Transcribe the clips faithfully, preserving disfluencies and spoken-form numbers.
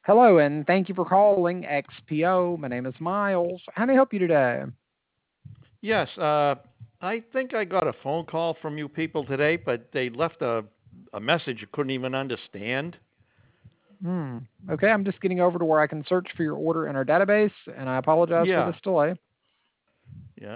Hello, and thank you for calling X P O. My name is Miles. How may I help you today? Yes, uh, I think I got a phone call from you people today, but they left a a message you couldn't even understand. Hmm. Okay, I'm just getting over to where I can search for your order in our database, and I apologize for Yeah, this delay. yeah.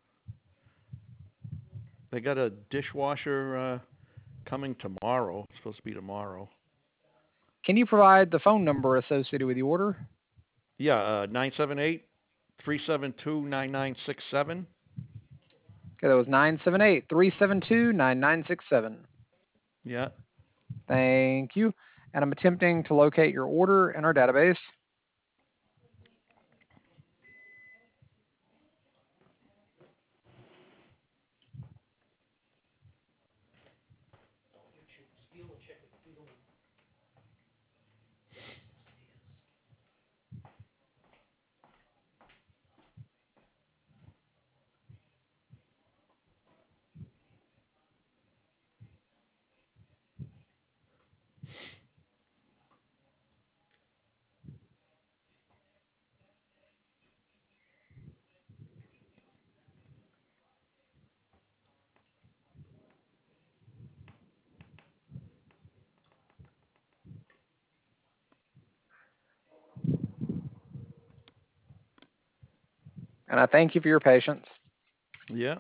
They got a dishwasher uh, coming tomorrow. It's supposed to be tomorrow. Can you provide the phone number associated with the order? Yeah, uh, nine seven eight three seven two nine nine six seven. Okay, that was nine seven eight, three seven two, nine nine six seven. Yeah. Thank you. And I'm attempting to locate your order in our database. And I thank you for your patience. Yeah.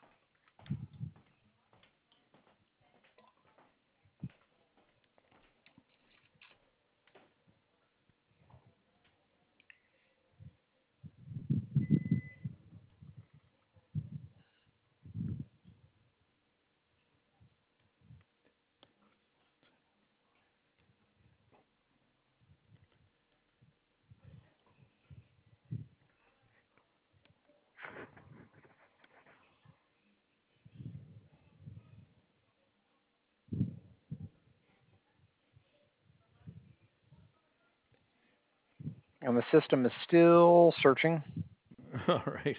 And the system is still searching. All right.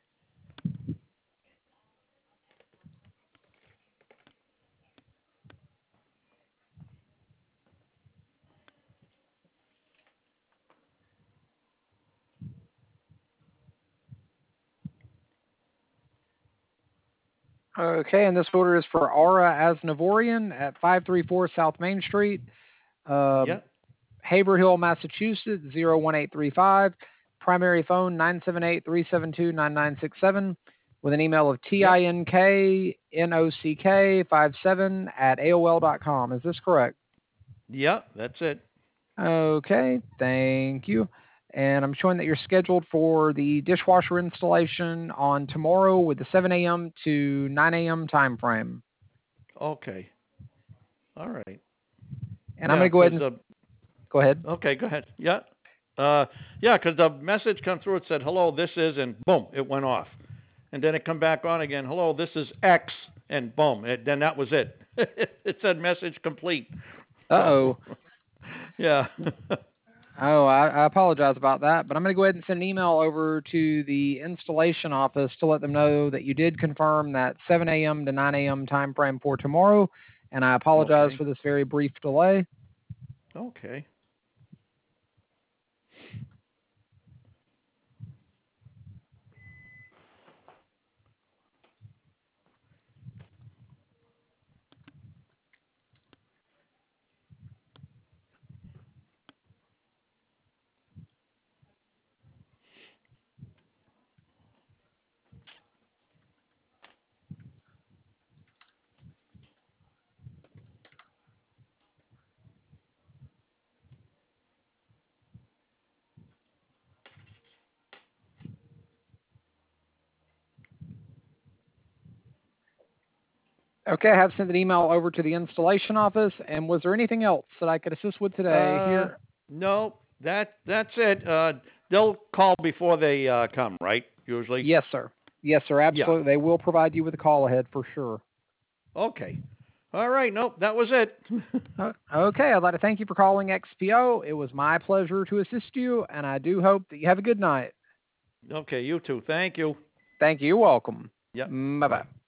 Okay, and this order is for Aura Asnavorian at five three four South Main Street. Yeah. Um, Haverhill, Massachusetts, zero one eight three five. Primary phone nine seven eight, three seven two, nine nine six seven with an email of Yep. tinknock five seven at A O L dot com. Is this correct? Yeah, that's it. Okay, thank you. And I'm showing that you're scheduled for the dishwasher installation on tomorrow with the seven a m to nine a m time frame. Okay. All right. And I'm going Yeah, to go ahead 'cause and uh, go ahead. okay, go ahead. Yeah. Uh, yeah, 'cause the message come through. It said, "Hello, this is," and boom, it went off. And then it come back on again. "Hello, this is X," and boom, it, then that was it. It said message complete. So, Uh-oh. yeah. Oh, I, I apologize about that, but I'm going to go ahead and send an email over to the installation office to let them know that you did confirm that seven a m to nine a m time frame for tomorrow, and I apologize Okay. for this very brief delay. Okay. Okay, I have sent an email over to the installation office, and was there anything else that I could assist with today Uh, here? no, that that's it. Uh, they'll call before they uh come, right? Usually. Yes, sir. Yes, sir, Yeah. absolutely. They will provide you with a call ahead for sure. Okay. All right. Nope, that was it. Uh, Okay, I'd like to thank you for calling X P O. It was my pleasure to assist you, and I do hope that you have a good night. Okay, you too. Thank you. Thank you. You're welcome. Yep. Bye bye. Bye.